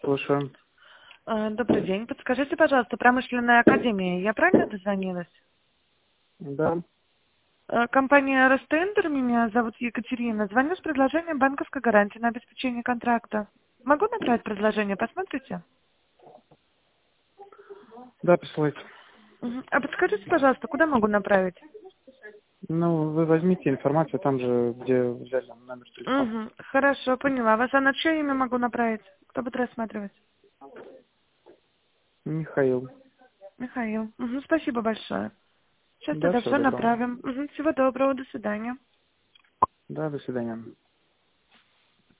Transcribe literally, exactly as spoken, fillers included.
Слушаю. Э, Добрый день. Подскажите, пожалуйста, промышленная академия. Я правильно дозвонилась? Да. Э, Компания Ростендер, меня зовут Екатерина. Звоню с предложением банковской гарантии на обеспечение контракта. Могу направить предложение, посмотрите? Да, присылайте. Мгм. А подскажите, пожалуйста, куда могу направить? Ну, вы возьмите информацию там же, где взяли номер телефона. Угу. Хорошо, поняла вас. А на чье имя могу направить? Кто будет рассматривать? Михаил. Михаил. Мгм. Спасибо большое. Сейчас Да, тогда всего все доброго. направим. Мгм. Всего доброго, до свидания. Да, до свидания.